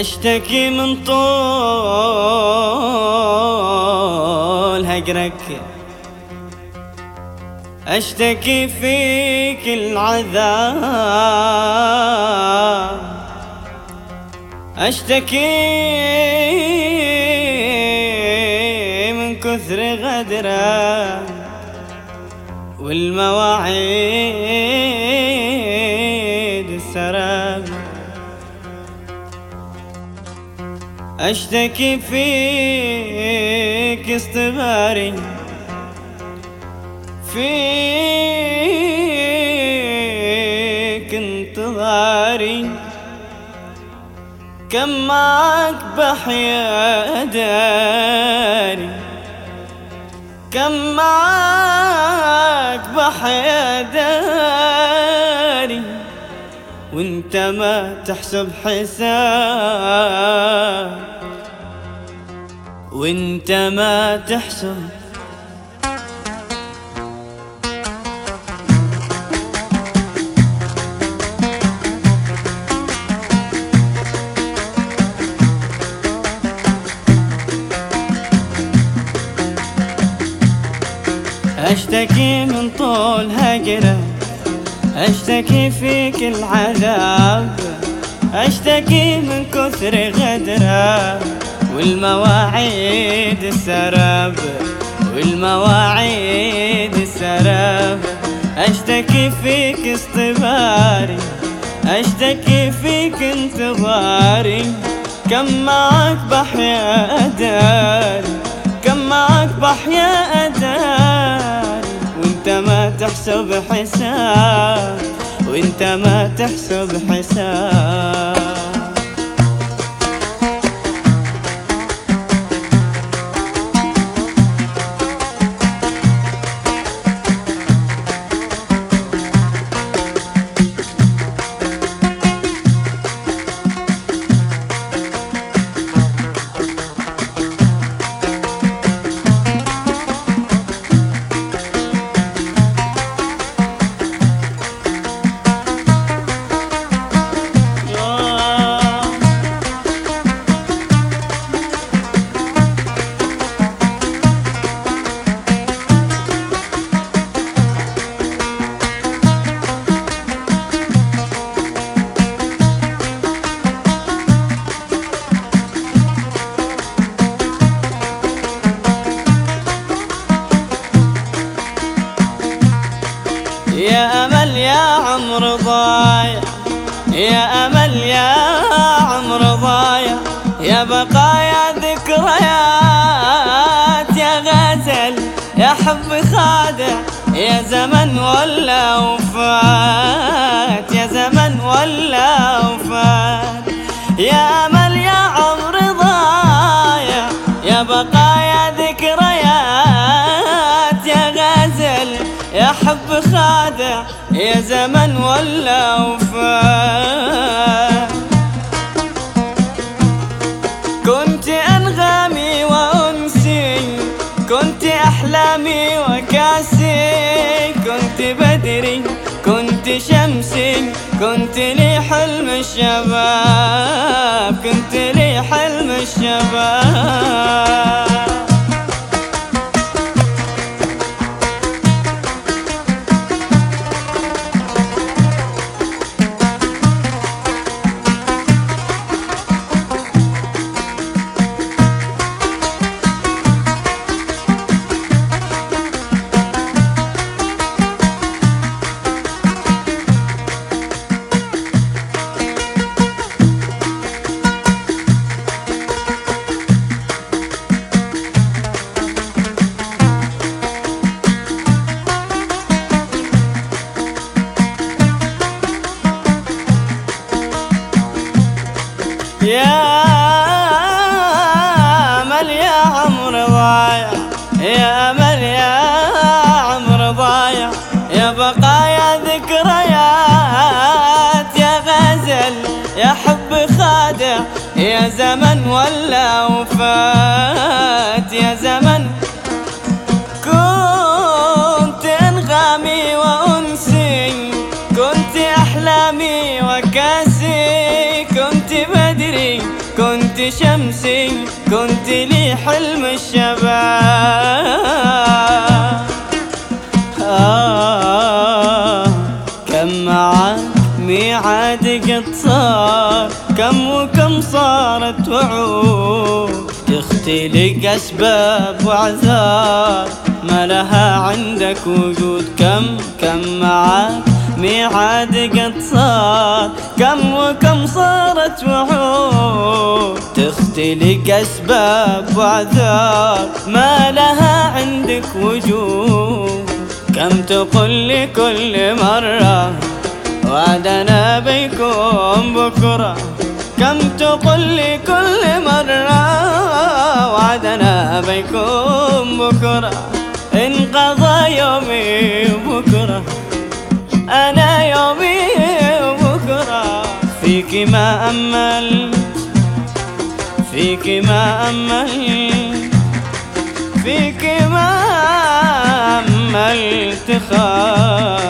اشتكي من طول هجرك، اشتكي فيك العذاب، اشتكي من كثر غدره والمواعيد السراب، اشتكي فيك اصطباري، فيك انتظاري، كم معك بحيا داري، كم معك بحيا داري، وانت ما تحسب حساب، وانت ما تحسب. اشتكي من طول هجرك، اشتكي فيك العذاب، اشتكي من كثر غدره والمواعيد السراب، والمواعيد السراب، اشتكي فيك اصطباري، اشتكي فيك انتظاري، كم معك بحيا داري، كم معك بحيا داري، وانت ما تحسب حساب، وانت ما تحسب حساب. يا أمل يا عمر ضايع، يا أمل يا عمر ضايع، يا بقايا ذكريات، يا غزل يا حب خادع، يا زمن ولا وفات، يا زمن ولا وفات، يا أمل يا عمر ضايع، يا بقايا ذكريات، يا غزل يا حب خادع، يا زمن ولا وفات. كنت أنغامي وأنسي، كنت أحلامي وكاسي، كنت بدري كنت شمسي، كنت لي حلم الشباب، كنت لي حلم الشباب. يا أمل يا عمر ضايع، يا أمل يا عمر ضايع، يا بقايا ذكريات، يا غزل يا حب خادع، يا زمن ولا وفات، يا زمن. كنت أنغامي وأنسي، كنت أحلامي وكاسي، كنت بدري كنت لي حلم الشباب. كم معاك ميعاد قد صار، كم وكم صارت وعود، تختلق أسباب وأعذار ما لها عندك وجود. كم معاك ميعاد قد صار، كم وكم صارت وعود، تختلق أسباب وأعذار ما لها عندك وجود. كم تقول لي كل مرة وعدنا بيكون بكرة، كم تقول لي كل مرة وعدنا بيكون بكرة. انقضى يومي بكرة، أنا يومي بكرة. فيك ما أمل، فيك ما أمل، فيك ما أملت خاف.